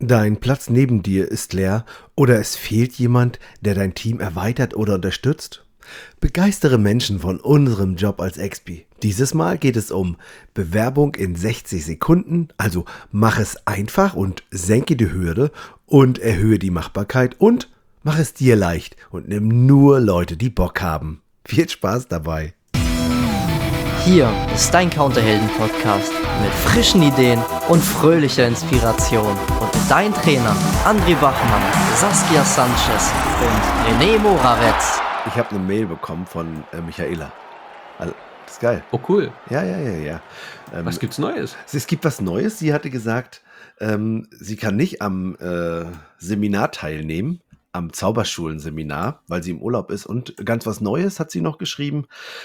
Dein Platz neben dir ist leer oder es fehlt jemand, der dein Team erweitert oder unterstützt? Begeistere Menschen von unserem Job als Expi. Dieses Mal geht es um Bewerbung in 60 Sekunden, also mach es einfach und senke die Hürde und erhöhe die Machbarkeit und mach es dir leicht und nimm nur Leute, die Bock haben. Viel Spaß dabei. Hier ist dein Counterhelden-Podcast mit frischen Ideen und fröhlicher Inspiration. Und mit deinen Trainern André Bachmann, Saskia Sanchez und René Moravetz. Ich habe eine Mail bekommen von Michaela. Also, das ist geil. Oh, cool. Ja. Was gibt's Neues? Es gibt was Neues. Sie hatte gesagt, sie kann nicht am Seminar teilnehmen, am Zauberschulenseminar, weil sie im Urlaub ist. Und ganz was Neues hat sie noch geschrieben.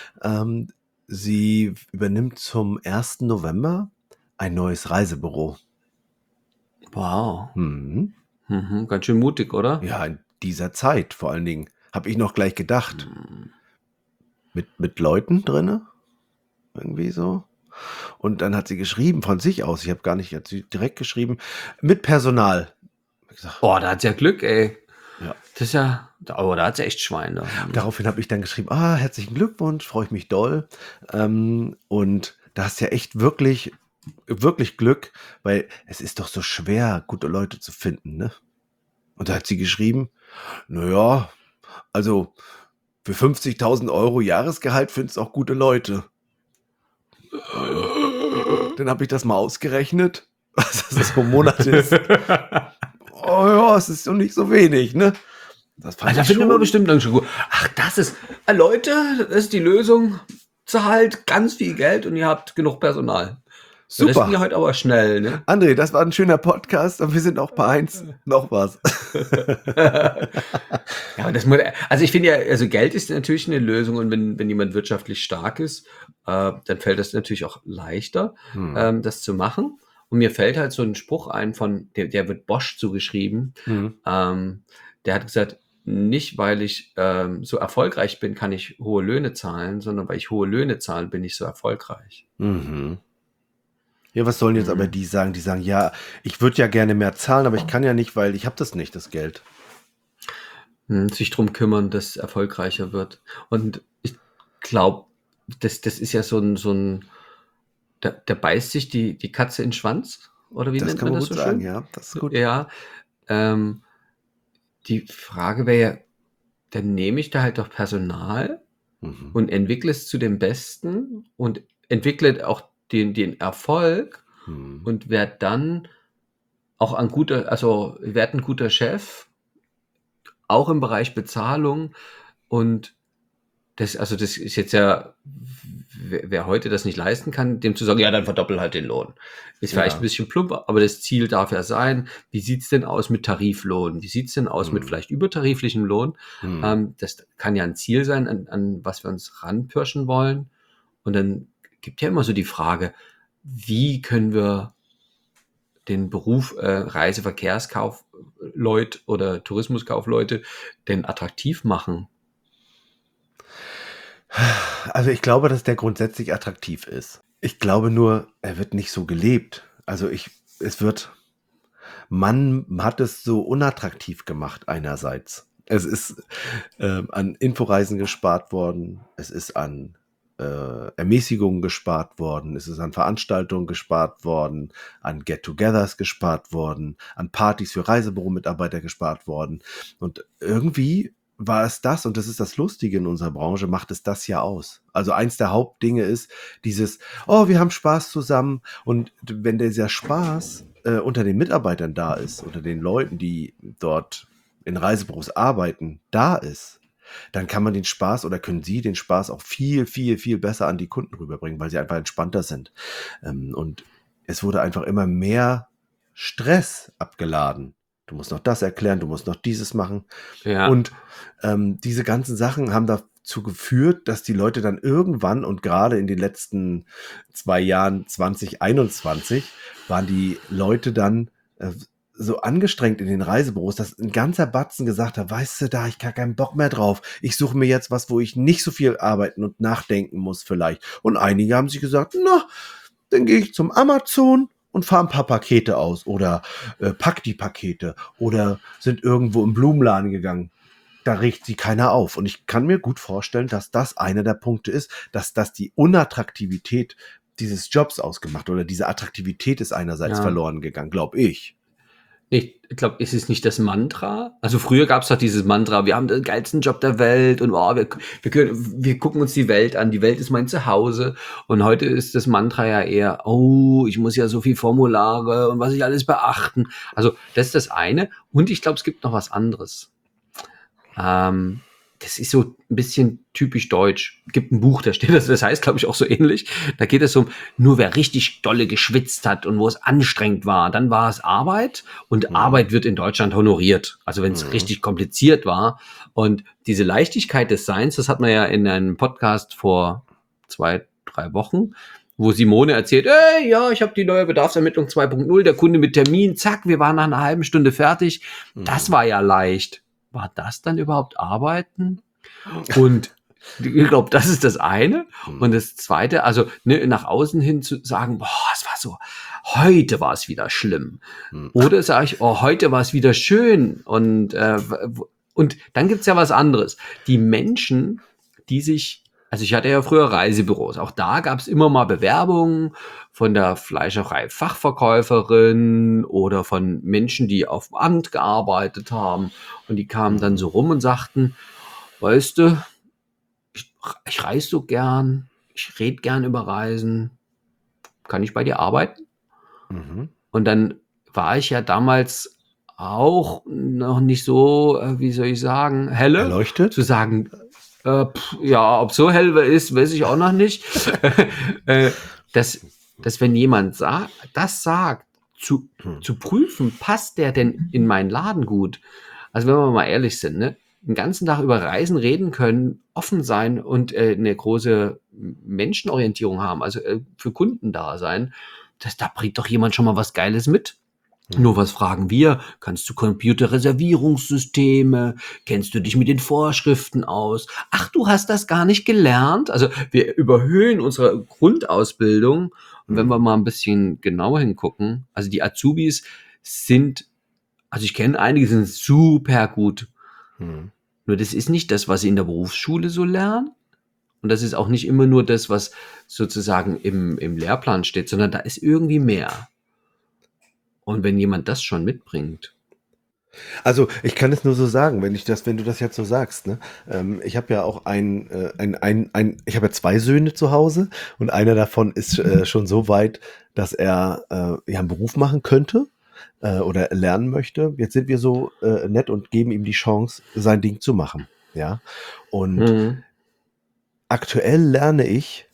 Sie übernimmt zum 1. November ein neues Reisebüro. Wow. Mhm. Ganz schön mutig, oder? Ja, in dieser Zeit vor allen Dingen. Habe ich noch gleich gedacht. Mit Leuten drinne? Irgendwie so. Und dann hat sie geschrieben von sich aus. Ich habe gar nicht, hat sie direkt geschrieben, mit Personal. Ich gesagt, Boah, da hat sie ja Glück, ey. Ja. Das ist ja, aber da hat sie echt Schwein. Da. Daraufhin habe ich dann geschrieben, herzlichen Glückwunsch, freue ich mich doll. Und da hast du ja echt wirklich Glück, weil es ist doch so schwer, gute Leute zu finden, ne? Und da hat sie geschrieben, naja, also für 50.000 Euro Jahresgehalt findest du auch gute Leute. Dann habe ich das mal ausgerechnet, was das pro Monat ist. Oh ja, es ist doch nicht so wenig, ne? Das finden wir bestimmt dann schon gut. Ach, das ist, Leute, das ist die Lösung. Zahlt ganz viel Geld und ihr habt genug Personal. Super. Das ging ja heute aber schnell, ne? André, das war ein schöner Podcast und wir sind auch bei 1. Noch was. Ja, also ich finde ja, also Geld ist natürlich eine Lösung und wenn jemand wirtschaftlich stark ist, dann fällt das natürlich auch leichter, das zu machen. Und mir fällt halt so ein Spruch ein der wird Bosch zugeschrieben. Der hat gesagt, nicht weil ich so erfolgreich bin, kann ich hohe Löhne zahlen, sondern weil ich hohe Löhne zahle, bin ich so erfolgreich. Mhm. Ja, was sollen jetzt aber die sagen? Die sagen, ja, ich würde ja gerne mehr zahlen, aber ich kann ja nicht, weil ich habe das nicht, das Geld. Sich drum kümmern, dass es erfolgreicher wird. Und ich glaube, das ist ja so ein da beißt sich die Katze in den Schwanz, oder wie nennt man das so schön? Das kann man gut sagen, ja, das ist gut. Ja, die Frage wäre ja, dann nehme ich da halt doch Personal und entwickle es zu dem Besten und entwickle auch den Erfolg und werde dann auch ein guter Chef, auch im Bereich Bezahlung. Und das ist jetzt ja, wer heute das nicht leisten kann, dem zu sagen, ja, dann verdoppel halt den Lohn. Ist vielleicht ein bisschen plump, aber das Ziel darf ja sein, wie sieht's denn aus mit Tariflohn? Wie sieht's denn aus mit vielleicht übertariflichem Lohn? Das kann ja ein Ziel sein, an was wir uns ranpirschen wollen. Und dann gibt ja immer so die Frage, wie können wir den Beruf Reiseverkehrskaufleute oder Tourismuskaufleute denn attraktiv machen? Also ich glaube, dass der grundsätzlich attraktiv ist. Ich glaube nur, er wird nicht so gelebt. Also man hat es so unattraktiv gemacht einerseits. Es ist an Inforeisen gespart worden, es ist an Ermäßigungen gespart worden, es ist an Veranstaltungen gespart worden, an Get-togethers gespart worden, an Partys für Reisebüro-Mitarbeiter gespart worden. Und irgendwie war es das, und das ist das Lustige in unserer Branche, macht es das ja aus. Also eins der Hauptdinge ist dieses, wir haben Spaß zusammen. Und wenn dieser Spaß unter den Mitarbeitern da ist, unter den Leuten, die dort in Reisebüros arbeiten, da ist, dann kann man den Spaß oder können sie den Spaß auch viel, viel, viel besser an die Kunden rüberbringen, weil sie einfach entspannter sind. Und es wurde einfach immer mehr Stress abgeladen. Du musst noch das erklären, du musst noch dieses machen. Ja. Und diese ganzen Sachen haben dazu geführt, dass die Leute dann irgendwann und gerade in den letzten 2 Jahren 2021 waren die Leute dann so angestrengt in den Reisebüros, dass ein ganzer Batzen gesagt hat, weißt du, da ich gar keinen Bock mehr drauf. Ich suche mir jetzt was, wo ich nicht so viel arbeiten und nachdenken muss vielleicht. Und einige haben sich gesagt, na, dann gehe ich zum Amazon und fahr ein paar Pakete aus oder pack die Pakete oder sind irgendwo im Blumenladen gegangen. Da regt sie keiner auf. Und ich kann mir gut vorstellen, dass das einer der Punkte ist, dass das die Unattraktivität dieses Jobs ausgemacht oder diese Attraktivität ist einerseits verloren gegangen, glaube ich. Ich glaube, ist es nicht das Mantra? Also früher gab es doch dieses Mantra, wir haben den geilsten Job der Welt und wir gucken uns die Welt an, die Welt ist mein Zuhause. Und heute ist das Mantra ja eher, oh, ich muss ja so viel Formulare und was ich alles beachten. Also das ist das eine. Und ich glaube, es gibt noch was anderes. Das ist so ein bisschen typisch deutsch. Es gibt ein Buch, da steht das heißt, glaube ich, auch so ähnlich. Da geht es um, nur wer richtig dolle geschwitzt hat und wo es anstrengend war, dann war es Arbeit und Arbeit wird in Deutschland honoriert. Also wenn es richtig kompliziert war. Und diese Leichtigkeit des Seins, das hat man ja in einem Podcast vor 2-3 Wochen, wo Simone erzählt, ja, ich habe die neue Bedarfsermittlung 2.0, der Kunde mit Termin, zack, wir waren nach einer halben Stunde fertig. Das war ja leicht. War das dann überhaupt Arbeiten? Und ich glaube, das ist das eine. Und das zweite, also nach außen hin zu sagen, boah, es war so, heute war es wieder schlimm. Oder sage ich, oh, heute war es wieder schön. Und dann gibt's ja was anderes. Die Menschen, die sich, also ich hatte ja früher Reisebüros, auch da gab's immer mal Bewerbungen von der Fleischerei-Fachverkäuferin oder von Menschen, die auf dem Amt gearbeitet haben. Und die kamen dann so rum und sagten, weißt du, ich reise so gern, ich rede gern über Reisen, kann ich bei dir arbeiten? Und dann war ich ja damals auch noch nicht so, wie soll ich sagen, helle. Erleuchtet? Zu sagen, ja, ob so hell ist, weiß ich auch noch nicht. Dass wenn jemand das sagt, zu prüfen, passt der denn in meinen Laden gut? Also wenn wir mal ehrlich sind, ne? Den ganzen Tag über Reisen reden können, offen sein und eine große Menschenorientierung haben, also für Kunden da sein, da bringt doch jemand schon mal was Geiles mit. Nur was fragen wir? Kannst du Computerreservierungssysteme? Kennst du dich mit den Vorschriften aus? Ach, du hast das gar nicht gelernt? Also wir überhöhen unsere Grundausbildung. Und wenn wir mal ein bisschen genauer hingucken, also die Azubis sind, also ich kenne einige, sind super gut. Nur das ist nicht das, was sie in der Berufsschule so lernen. Und das ist auch nicht immer nur das, was sozusagen im Lehrplan steht, sondern da ist irgendwie mehr. Und wenn jemand das schon mitbringt. Also ich kann es nur so sagen, wenn du das jetzt so sagst, ne? Ich habe ja auch ich habe ja 2 Söhne zu Hause und einer davon ist schon so weit, dass er einen Beruf machen könnte oder lernen möchte. Jetzt sind wir so nett und geben ihm die Chance, sein Ding zu machen. Ja. Und aktuell lerne ich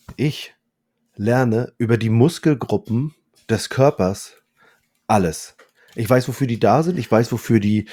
lerne über die Muskelgruppen des Körpers alles. Ich weiß, wofür die da sind. Ich weiß, wofür die,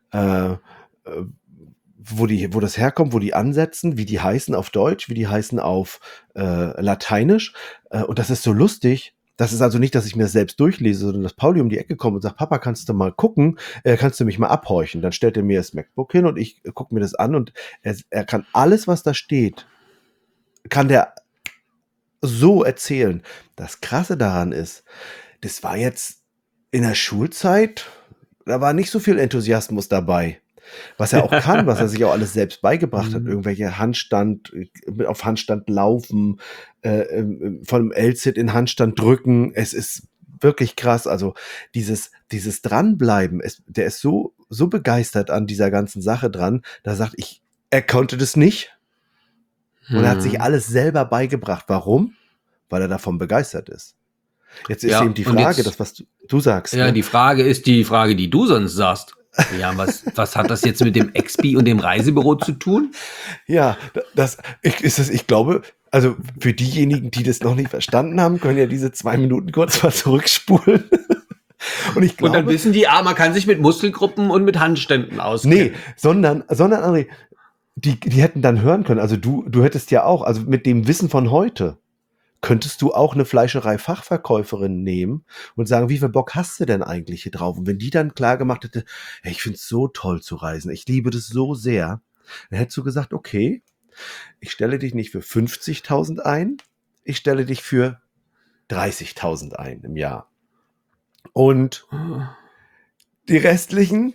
wo das herkommt, wo die ansetzen, wie die heißen auf Deutsch, wie die heißen auf Lateinisch. Und das ist so lustig. Das ist also nicht, dass ich mir das selbst durchlese, sondern dass Pauli um die Ecke kommt und sagt, Papa, kannst du mal gucken? Kannst du mich mal abhorchen? Dann stellt er mir das MacBook hin und ich gucke mir das an und er kann alles, was da steht, kann der so erzählen. Das Krasse daran ist, das war jetzt in der Schulzeit, da war nicht so viel Enthusiasmus dabei. Was er auch kann, was er sich auch alles selbst beigebracht hat. Irgendwelche auf Handstand laufen, von dem L-Sit in Handstand drücken. Es ist wirklich krass. Also dieses Dranbleiben, der ist so begeistert an dieser ganzen Sache dran, da sagt er konnte das nicht. Und er hat sich alles selber beigebracht. Warum? Weil er davon begeistert ist. Jetzt ist eben die Frage, das, was du sagst. Ja, ne? Die Frage ist die Frage, die du sonst sagst. Ja, was hat das jetzt mit dem Expi und dem Reisebüro zu tun? Ja, ich glaube, also für diejenigen, die das noch nicht verstanden haben, können ja diese 2 Minuten kurz mal zurückspulen. Und ich glaube, und dann wissen die, man kann sich mit Muskelgruppen und mit Handständen auskennen. Nee, sondern André, die hätten dann hören können, also du hättest ja auch, also mit dem Wissen von heute, könntest du auch eine Fleischerei-Fachverkäuferin nehmen und sagen, wie viel Bock hast du denn eigentlich hier drauf? Und wenn die dann klar gemacht hätte, hey, ich finde es so toll zu reisen, ich liebe das so sehr, dann hättest du gesagt, okay, ich stelle dich nicht für 50.000 ein, ich stelle dich für 30.000 ein im Jahr. Und die restlichen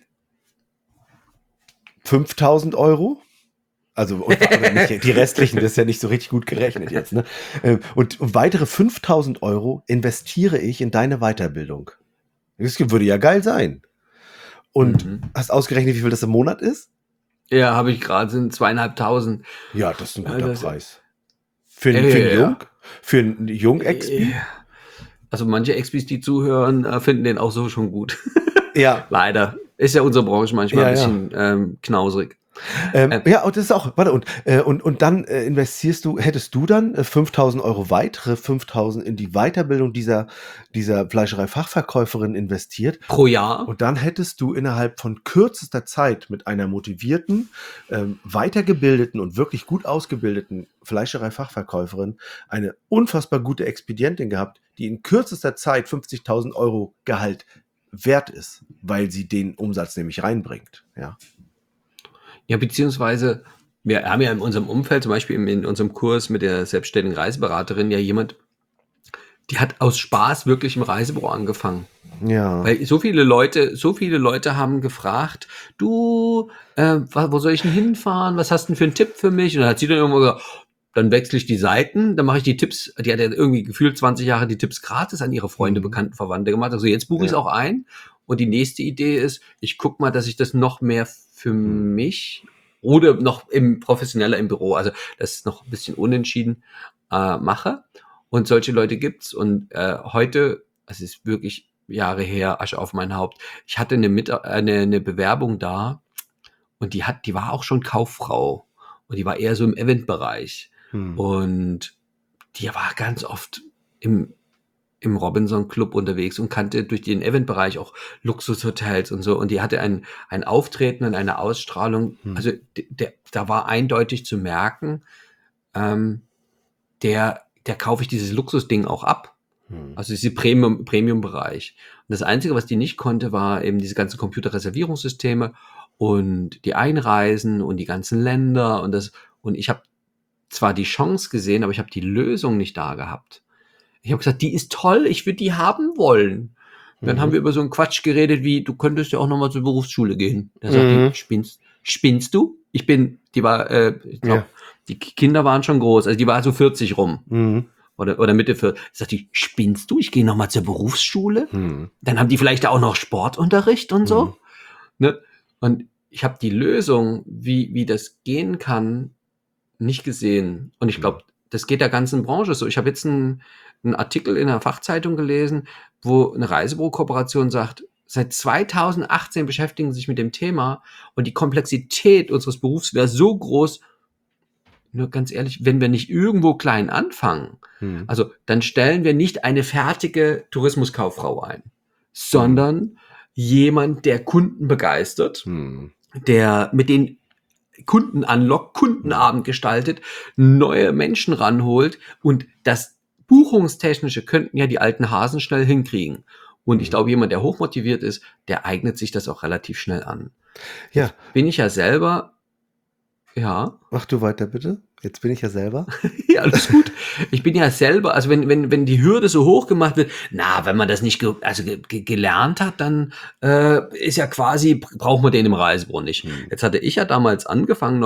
5.000 Euro, also oder nicht, die restlichen, das ist ja nicht so richtig gut gerechnet jetzt, ne? Und weitere 5.000 Euro investiere ich in deine Weiterbildung. Das würde ja geil sein. Und hast ausgerechnet, wie viel das im Monat ist? Ja, habe ich gerade, sind 2.500. Ja, das ist ein guter Das- Preis. Für einen Jung-Expi? Also manche Expis, die zuhören, finden den auch so schon gut. Ja. Leider. Ist ja unsere Branche manchmal ein bisschen knausrig. Ja, und das ist auch, warte, und dann hättest du dann 5.000 Euro weitere 5.000 in die Weiterbildung dieser Fleischerei-Fachverkäuferin investiert. Pro Jahr. Und dann hättest du innerhalb von kürzester Zeit mit einer motivierten, weitergebildeten und wirklich gut ausgebildeten Fleischerei-Fachverkäuferin eine unfassbar gute Expedientin gehabt, die in kürzester Zeit 50.000 Euro Gehalt wert ist, weil sie den Umsatz nämlich reinbringt, ja. Ja, beziehungsweise, wir haben ja in unserem Umfeld, zum Beispiel in unserem Kurs mit der selbstständigen Reiseberaterin, ja jemand, die hat aus Spaß wirklich im Reisebüro angefangen. Ja. Weil so viele Leute haben gefragt, du, wo soll ich denn hinfahren? Was hast du denn für einen Tipp für mich? Und dann hat sie dann irgendwann gesagt, dann wechsle ich die Seiten, dann mache ich die Tipps, die hat ja irgendwie gefühlt 20 Jahre die Tipps gratis an ihre Freunde, Bekannten, Verwandte gemacht. Also jetzt buche ich es auch ein. Und die nächste Idee ist, ich gucke mal, dass ich das noch mehr für mich oder noch professioneller im Büro, also das ist noch ein bisschen unentschieden, mache. Und solche Leute gibt's. Und heute, es ist wirklich Jahre her, Asche auf mein Haupt, ich hatte eine Bewerbung da und die war auch schon Kauffrau. Und die war eher so im Eventbereich. Und die war ganz oft im Robinson Club unterwegs und kannte durch den Eventbereich auch Luxushotels und so. Und die hatte ein Auftreten und eine Ausstrahlung. Also da war eindeutig zu merken, der kaufe ich dieses Luxusding auch ab. Also diese Premium-Bereich. Und das Einzige, was die nicht konnte, war eben diese ganzen Computerreservierungssysteme und die Einreisen und die ganzen Länder und ich habe zwar die Chance gesehen, aber ich habe die Lösung nicht da gehabt. Ich habe gesagt, die ist toll, ich würde die haben wollen. Und dann haben wir über so einen Quatsch geredet, wie, du könntest ja auch nochmal zur Berufsschule gehen. Da sagt die, spinnst du? Ich glaube, die Kinder waren schon groß, also die war so 40 rum. Oder Mitte 40. Sagt die, spinnst du? Ich gehe nochmal zur Berufsschule? Dann haben die vielleicht auch noch Sportunterricht und so. Ne? Und ich habe die Lösung, wie das gehen kann, nicht gesehen. Und ich glaube, das geht der ganzen Branche so. Ich habe jetzt einen Artikel in einer Fachzeitung gelesen, wo eine Reisebürokooperation sagt, seit 2018 beschäftigen sie sich mit dem Thema und die Komplexität unseres Berufs wäre so groß, nur ganz ehrlich, wenn wir nicht irgendwo klein anfangen, also dann stellen wir nicht eine fertige Tourismuskauffrau ein, sondern jemand, der Kunden begeistert, der mit den Kunden anlockt, Kundenabend gestaltet, neue Menschen ranholt und das Buchungstechnische könnten ja die alten Hasen schnell hinkriegen. Und ich glaube, jemand, der hochmotiviert ist, der eignet sich das auch relativ schnell an. Ja. Jetzt bin ich ja selber, ja. Mach du weiter, bitte. Jetzt bin ich ja selber. Ja, alles gut. Ich bin ja selber, also wenn die Hürde so hoch gemacht wird, wenn man das nicht gelernt hat, dann ist ja quasi, braucht man den im Reisebüro nicht. Jetzt hatte ich ja damals angefangen,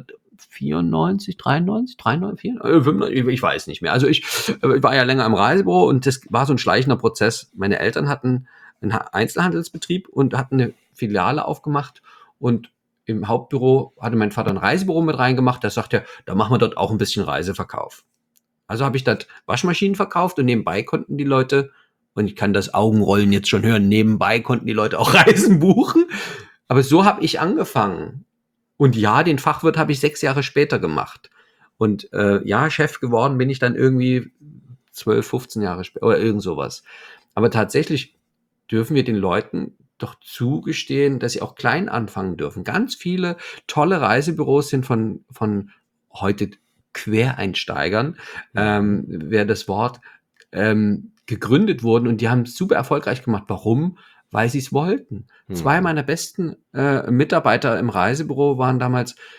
1994, 93, 95, ich weiß nicht mehr. Also ich war ja länger im Reisebüro und das war so ein schleichender Prozess. Meine Eltern hatten einen Einzelhandelsbetrieb und hatten eine Filiale aufgemacht und im Hauptbüro hatte mein Vater ein Reisebüro mit reingemacht. Da sagt er, da machen wir dort auch ein bisschen Reiseverkauf. Also habe ich dort Waschmaschinen verkauft und nebenbei konnten die Leute, und ich kann das Augenrollen jetzt schon hören, nebenbei konnten die Leute auch Reisen buchen. Aber so habe ich angefangen. Und ja, den Fachwirt habe ich 6 Jahre später gemacht. Und Chef geworden bin ich dann irgendwie 12, 15 Jahre später oder irgend sowas. Aber tatsächlich dürfen wir den Leuten doch zugestehen, dass sie auch klein anfangen dürfen. Ganz viele tolle Reisebüros sind von heute Quereinsteigern, wäre das Wort, gegründet wurden und die haben es super erfolgreich gemacht. Warum? Weil sie es wollten. 2 meiner besten Mitarbeiter im Reisebüro waren damals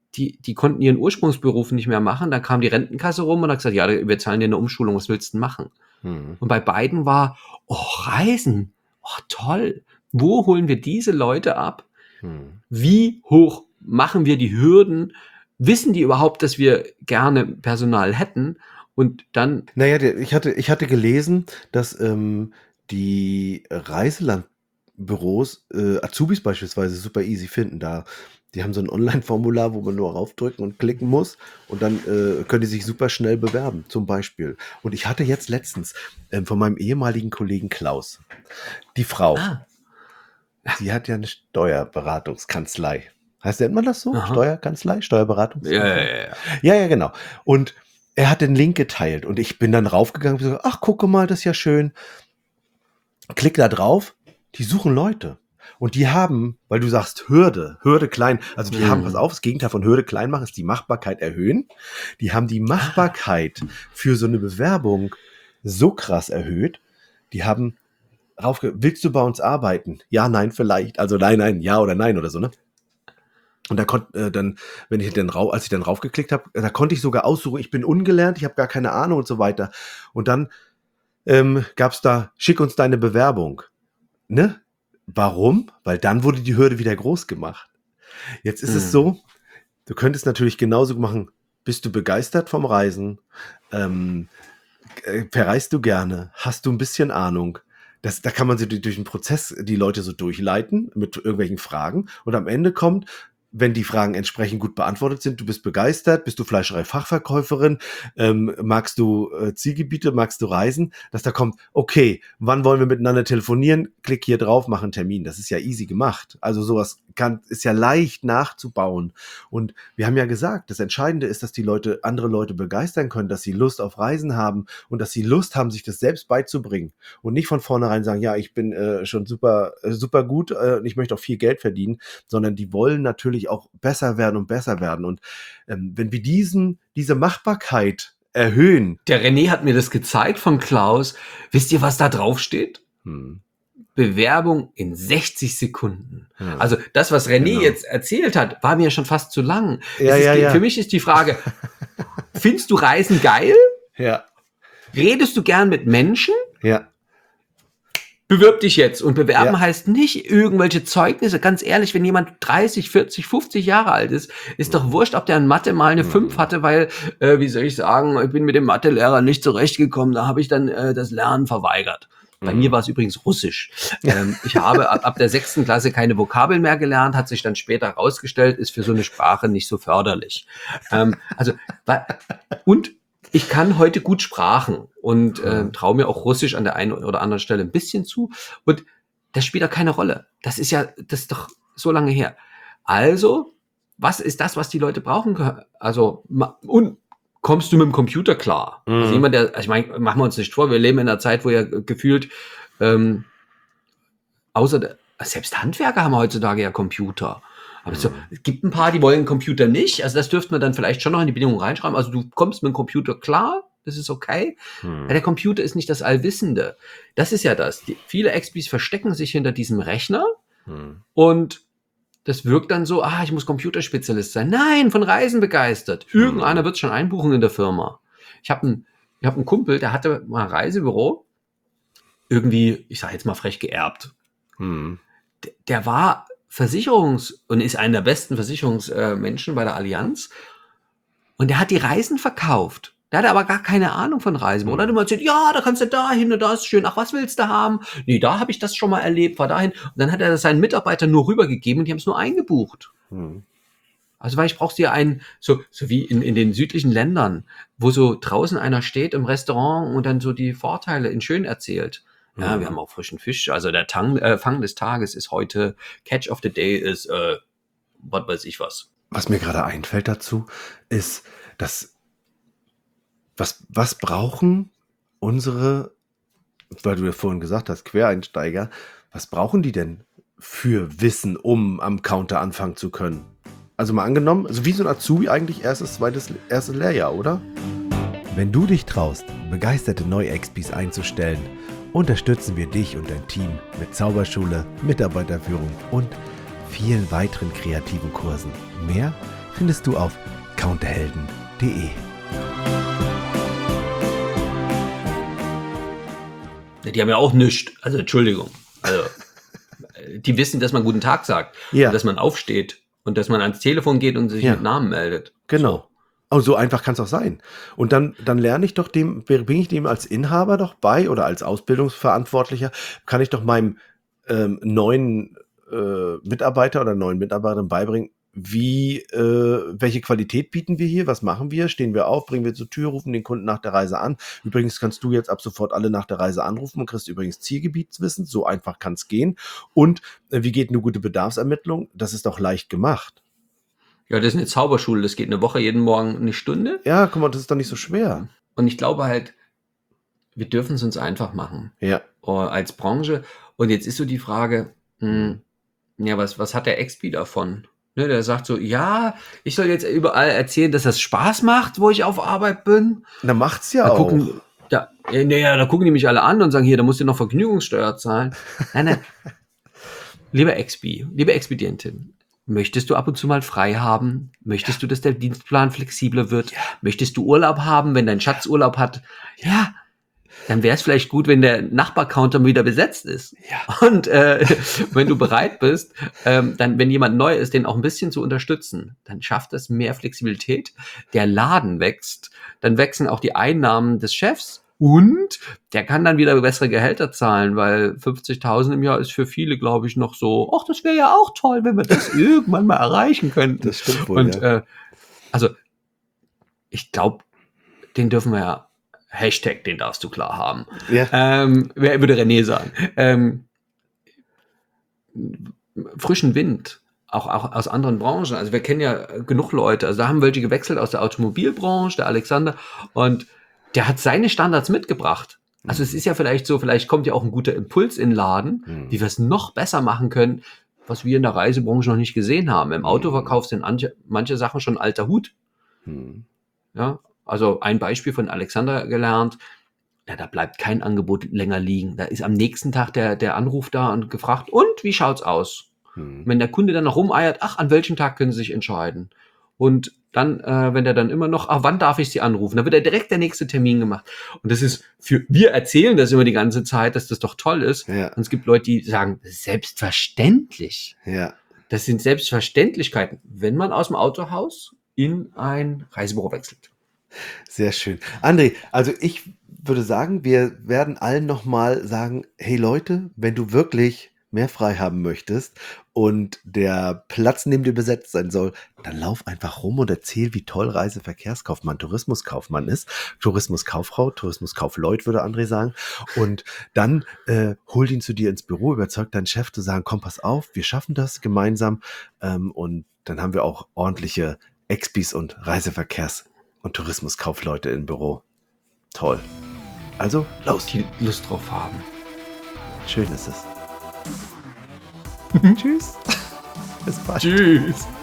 die konnten ihren Ursprungsberuf nicht mehr machen. Dann kam die Rentenkasse rum und hat gesagt, ja, wir zahlen dir eine Umschulung, was willst du denn machen? Und bei beiden war, Reisen, toll. Wo holen wir diese Leute ab? Wie hoch machen wir die Hürden? Wissen die überhaupt, dass wir gerne Personal hätten? Und dann... Naja, ich hatte gelesen, dass die Reiselandbüros Azubis beispielsweise super easy finden. Die haben so ein Online-Formular, wo man nur raufdrücken und klicken muss und dann können die sich super schnell bewerben, zum Beispiel. Und ich hatte jetzt letztens von meinem ehemaligen Kollegen Klaus, die Frau, die hat ja eine Steuerberatungskanzlei. Nennt man das so? Aha. Steuerkanzlei? Steuerberatungskanzlei? Ja. Ja, genau. Und er hat den Link geteilt und ich bin dann raufgegangen und gesagt, ach, gucke mal, das ist ja schön. Klick da drauf, die suchen Leute. Und die haben, weil du sagst Hürde klein, also die haben, pass auf, das Gegenteil von Hürde klein machen ist die Machbarkeit erhöhen. Die haben die Machbarkeit für so eine Bewerbung so krass erhöht, die haben willst du bei uns arbeiten? Ja, nein, vielleicht. Also nein, ja oder nein oder so, ne? Und da konnte als ich dann raufgeklickt habe, da konnte ich sogar aussuchen, ich bin ungelernt, ich habe gar keine Ahnung und so weiter. Und dann gab's da, schick uns deine Bewerbung. Ne? Warum? Weil dann wurde die Hürde wieder groß gemacht. Jetzt ist es so, du könntest natürlich genauso machen, bist du begeistert vom Reisen? Verreist du gerne? Hast du ein bisschen Ahnung? Da kann man sie durch den Prozess die Leute so durchleiten mit irgendwelchen Fragen und am Ende kommt, wenn die Fragen entsprechend gut beantwortet sind, du bist begeistert, bist du Fleischerei-Fachverkäuferin, magst du Zielgebiete, magst du Reisen, dass da kommt, okay, wann wollen wir miteinander telefonieren? Klick hier drauf, mach einen Termin. Das ist ja easy gemacht. Also sowas ist ja leicht nachzubauen. Und wir haben ja gesagt, das Entscheidende ist, dass die Leute, andere Leute begeistern können, dass sie Lust auf Reisen haben und dass sie Lust haben, sich das selbst beizubringen und nicht von vornherein sagen, ja, ich bin schon super gut und ich möchte auch viel Geld verdienen, sondern die wollen natürlich auch besser werden. Und wenn wir diese Machbarkeit erhöhen. Der René hat mir das gezeigt von Klaus. Wisst ihr, was da drauf steht? Bewerbung in 60 Sekunden. Ja. Also das, was René jetzt erzählt hat, war mir schon fast zu lang. Für mich ist die Frage, findest du Reisen geil? Ja. Redest du gern mit Menschen? Ja. Bewirb dich jetzt. Und bewerben heißt nicht irgendwelche Zeugnisse. Ganz ehrlich, wenn jemand 30, 40, 50 Jahre alt ist doch wurscht, ob der in Mathe mal eine 5 hatte, weil, wie soll ich sagen, ich bin mit dem Mathelehrer nicht zurechtgekommen. Da habe ich dann das Lernen verweigert. Bei mir war es übrigens Russisch. Ich habe ab der 6. Klasse keine Vokabeln mehr gelernt, hat sich dann später herausgestellt, ist für so eine Sprache nicht so förderlich. Und ich kann heute gut Sprachen und traue mir auch Russisch an der einen oder anderen Stelle ein bisschen zu. Und das spielt auch keine Rolle. Das ist doch so lange her. Also, was ist das, was die Leute brauchen können? Also, und kommst du mit dem Computer klar? Also jemand, ich meine, machen wir uns nicht vor, wir leben in einer Zeit, wo ja gefühlt, selbst Handwerker haben heutzutage ja Computer. Aber es gibt ein paar, die wollen Computer nicht. Also das dürfte man dann vielleicht schon noch in die Bedingungen reinschreiben. Also du kommst mit dem Computer klar, das ist okay. Ja, der Computer ist nicht das Allwissende. Das ist ja das. Viele Expis verstecken sich hinter diesem Rechner und das wirkt dann so, ich muss Computerspezialist sein. Nein, von Reisen begeistert. Irgendeiner wird schon einbuchen in der Firma. Ich hab einen Kumpel, der hatte mal ein Reisebüro, irgendwie, ich sage jetzt mal frech, geerbt. Der war und ist einer der besten Versicherungsmenschen bei der Allianz. Und der hat die Reisen verkauft. Der hatte aber gar keine Ahnung von Reisen. Und dann hat immer erzählt, ja, da kannst du da hin und da ist schön. Ach, was willst du haben? Nee, da habe ich das schon mal erlebt, fahr dahin. Und dann hat er das seinen Mitarbeitern nur rübergegeben und die haben es nur eingebucht. Also, weil ich brauchst dir so wie in den südlichen Ländern, wo so draußen einer steht im Restaurant und dann so die Vorteile in schön erzählt. Ja, wir haben auch frischen Fisch. Also der Fang des Tages ist heute, Catch of the Day ist, was weiß ich was. Was mir gerade einfällt dazu, ist, dass was brauchen unsere, weil du ja vorhin gesagt hast, Quereinsteiger, was brauchen die denn für Wissen, um am Counter anfangen zu können? Also mal angenommen, also wie so ein Azubi eigentlich erstes Lehrjahr, oder? Wenn du dich traust, begeisterte Neu-Expis einzustellen, unterstützen wir dich und dein Team mit Zauberschule, Mitarbeiterführung und vielen weiteren kreativen Kursen. Mehr findest du auf counterhelden.de. Die haben ja auch nichts. Also Entschuldigung. Also die wissen, dass man guten Tag sagt. Und dass man aufsteht und dass man ans Telefon geht und sich mit Namen meldet. Genau. Oh, so einfach kann es auch sein. Und dann bringe ich dem als Inhaber doch bei oder als Ausbildungsverantwortlicher, kann ich doch meinem neuen Mitarbeiter oder neuen Mitarbeiterin beibringen, welche Qualität bieten wir hier, was machen wir, stehen wir auf, bringen wir zur Tür, rufen den Kunden nach der Reise an. Übrigens kannst du jetzt ab sofort alle nach der Reise anrufen und kriegst übrigens Zielgebietswissen, so einfach kann es gehen. Und wie geht eine gute Bedarfsermittlung? Das ist doch leicht gemacht. Ja, das ist eine Zauberschule, das geht eine Woche, jeden Morgen eine Stunde. Ja, guck mal, das ist doch nicht so schwer. Und ich glaube halt, wir dürfen es uns einfach machen. Ja. Als Branche. Und jetzt ist so die Frage, was hat der XP davon? Ne, der sagt so, ja, ich soll jetzt überall erzählen, dass das Spaß macht, wo ich auf Arbeit bin. Da macht's ja auch. Da gucken die mich alle an und sagen, hier, da musst du noch Vergnügungssteuer zahlen. Nein. Lieber XP, liebe Expedientin, möchtest du ab und zu mal frei haben? Möchtest du, dass der Dienstplan flexibler wird? Ja. Möchtest du Urlaub haben, wenn dein Schatz Urlaub hat? Ja. Dann wäre es vielleicht gut, wenn der Nachbarcounter wieder besetzt ist. Ja. Und wenn du bereit bist, dann, wenn jemand neu ist, den auch ein bisschen zu unterstützen, dann schafft es mehr Flexibilität. Der Laden wächst, dann wachsen auch die Einnahmen des Chefs und der kann dann wieder bessere Gehälter zahlen, weil 50.000 im Jahr ist für viele, glaube ich, noch so, ach, das wäre ja auch toll, wenn wir das irgendwann mal erreichen könnten. Das stimmt wohl, und also ich glaube, den dürfen wir ja Hashtag, den darfst du klar haben. Ja. Wer würde René sagen? Frischen Wind, auch aus anderen Branchen. Also wir kennen ja genug Leute. Also da haben welche gewechselt aus der Automobilbranche, der Alexander, und der hat seine Standards mitgebracht. Also es ist ja vielleicht so, vielleicht kommt ja auch ein guter Impuls in den Laden, wie wir es noch besser machen können, was wir in der Reisebranche noch nicht gesehen haben. Im Autoverkauf sind manche Sachen schon alter Hut. Ja. Also ein Beispiel von Alexander gelernt, ja, da bleibt kein Angebot länger liegen. Da ist am nächsten Tag der Anruf da und gefragt, und wie schaut's aus? Wenn der Kunde dann noch rumeiert, ach, an welchem Tag können Sie sich entscheiden? Und dann, wenn der dann immer noch, wann darf ich Sie anrufen? Da wird ja direkt der nächste Termin gemacht. Und das ist wir erzählen das immer die ganze Zeit, dass das doch toll ist. Ja. Und es gibt Leute, die sagen, selbstverständlich. Ja. Das sind Selbstverständlichkeiten, wenn man aus dem Autohaus in ein Reisebüro wechselt. Sehr schön. André, also ich würde sagen, wir werden allen nochmal sagen, hey Leute, wenn du wirklich mehr frei haben möchtest und der Platz neben dir besetzt sein soll, dann lauf einfach rum und erzähl, wie toll Reiseverkehrskaufmann, Tourismuskaufmann ist. Tourismuskauffrau, Tourismuskaufleut, würde André sagen. Und dann hol ihn zu dir ins Büro, überzeug deinen Chef zu sagen, komm, pass auf, wir schaffen das gemeinsam. Und dann haben wir auch ordentliche Expis und Reiseverkehrs- und Tourismuskaufleute im Büro. Toll. Also, los. Die Lust drauf haben. Schön ist es. Tschüss. Bis bald. Tschüss.